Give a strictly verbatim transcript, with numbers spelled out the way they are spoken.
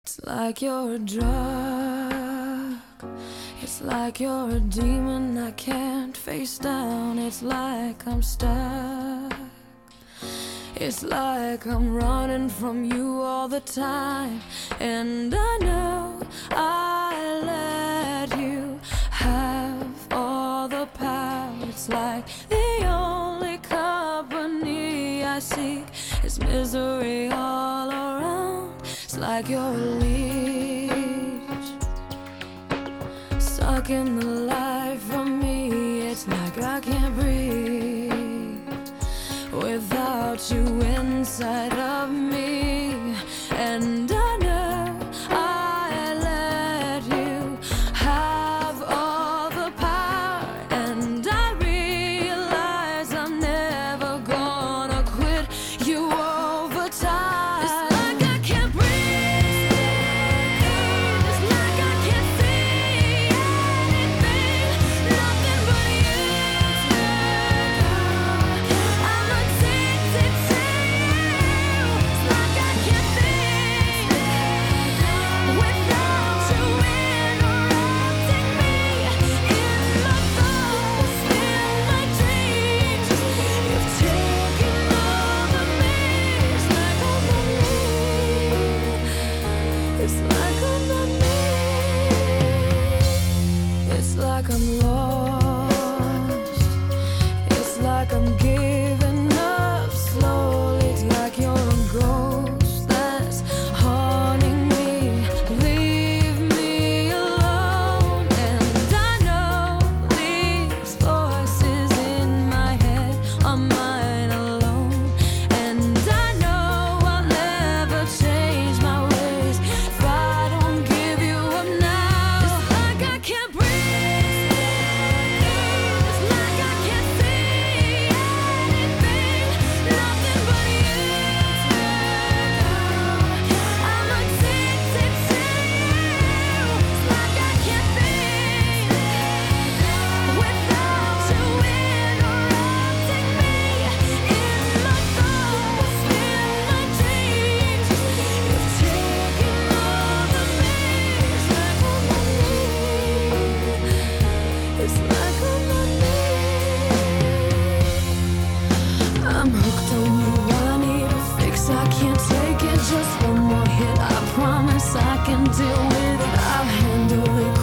It's like you're a drug. It's like you're a demon I can't face down. It's like I'm stuck. It's like I'm running from you all the time. And I know I let you have all the power. It's like the only company I seek is misery all around. It's like you're a leech, sucking the life from me. It's like I can't breathe without you inside of me. And I know I let you have all the power. And I realize I'm never gonna quit you over time. It's like I can't breathe. It's like I can't see anything, nothing but you. I'm addicted to you. It's like I can't think without you interrupting me in my thoughts, in my dreams. You've taken over me. It's like I'm not me. It's like I'm not me. It's like I'm lost. It's like I'm giving up slowly. It's like you're a ghost that's haunting me. Leave me alone. And I know these voices in my head are mine alone. And I know I'll never change my ways if I don't give you up now. It's like I can't breathe. It's like I can't see anything, nothing but you. I'm addicted to you. It's like I can't think without you interrupting me in my thoughts, in my dreams. You've taken over me. It's like I'm not me. It's like I'm not me. I'm hooked on you. I need a fix. I can't take it. Just one more hit. I promise I can deal with it. I'll handle it